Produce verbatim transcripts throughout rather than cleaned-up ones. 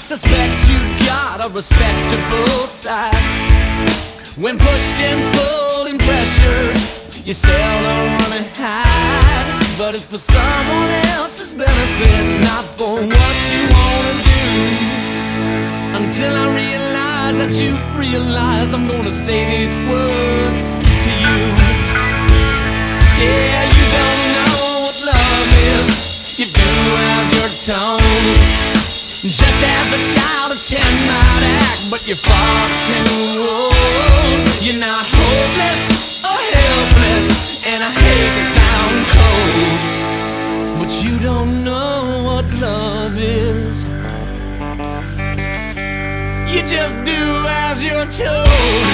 suspect you've got a respectable side. When pushed and pulled and pressured, you seldom run and hide. But it's for someone else's benefit, not for what you wanna do. Until I realize that you've realized, I'm gonna say these words to you. Yeah, you don't know what love is, you do as you're told. Just as a child of ten might act, but you're far too old. You're not hopeless or helpless, and I hate to sound cold, but you don't know what love is. You just do as you're told.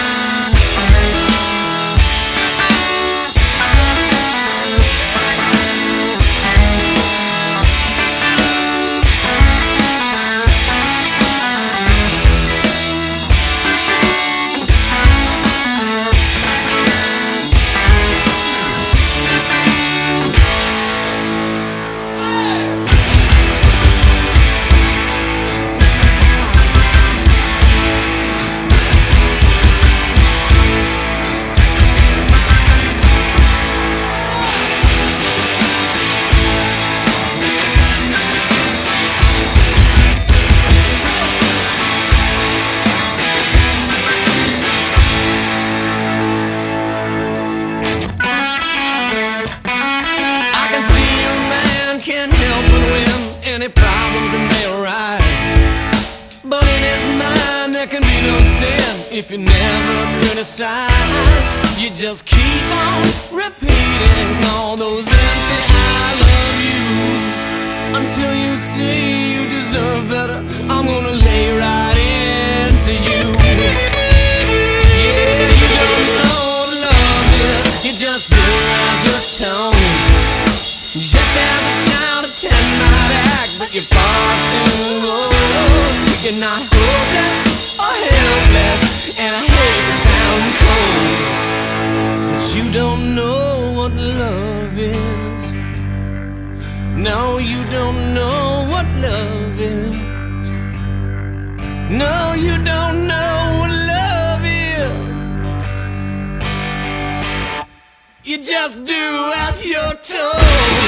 Any problems that may arise, but in his mind there can be no sin if you never criticize. You just keep on repeating all those empty I love yous until you see you deserve better. I'm gonna lay right into you. Yeah, you don't know what love is, you just do as you're told. Just as a child of ten might act, but you're far too old. You're not hopeless or helpless, and I hate to sound cold, but you don't know what love is. No, you don't know what love is. No, you don't know what love is. You just do as you're told.